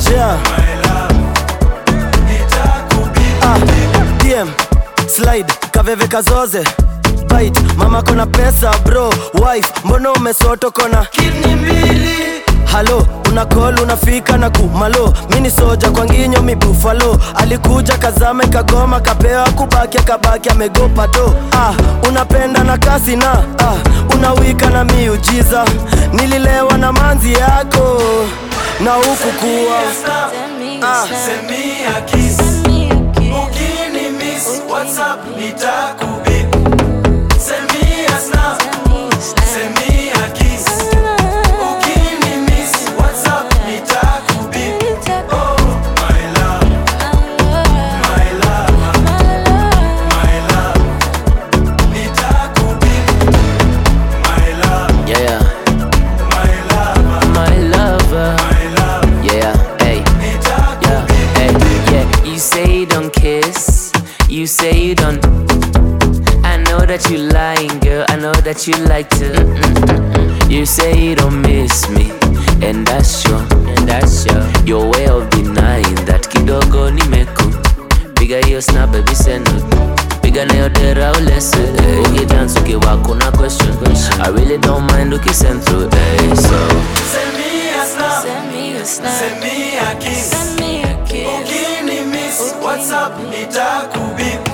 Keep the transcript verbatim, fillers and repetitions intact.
yeah. My love, nitakubip. Ah, D M, slide, kaveve kazoze bite, mama kona pesa bro. Wife, mbono umesoto kona kidney mbili. Halo, una call unafika na kumalo. Mini soja kwa nginyo mi buffalo. Alikuja kazame kagoma kapewa kubaki akabaki amegopa do. Ah, unapenda na kasi na ah, unawika na miujiza. Nililewa na manzi yako na huku kuwa ah, send me a kiss. Ukini miss, what's up, nitakubip. Send me a snap, send me a kiss. Ukini miss, what's up, nitakubip. Oh, my love, my love, my love, nitakubip. My love, Yeah, yeah. my love, My lover. my love, Yeah, hey. Yeah, hey, yeah. You say you don't kiss. You say you don't. I know that you lying, girl. I know that you like to. Mm-mm-mm-mm. You say you don't miss me, and that's sure. And that's sure. Your way of denying that kidogo nimeku. Piga hiyo snap, baby, send it. Piga na yo dera ulese. Uki dance uki wako na question. I really don't mind uki send through. Hey, so send me a snap, Send me a snap. send me a kiss. Send me a kiss. Ukini miss, what's up, nitakubip.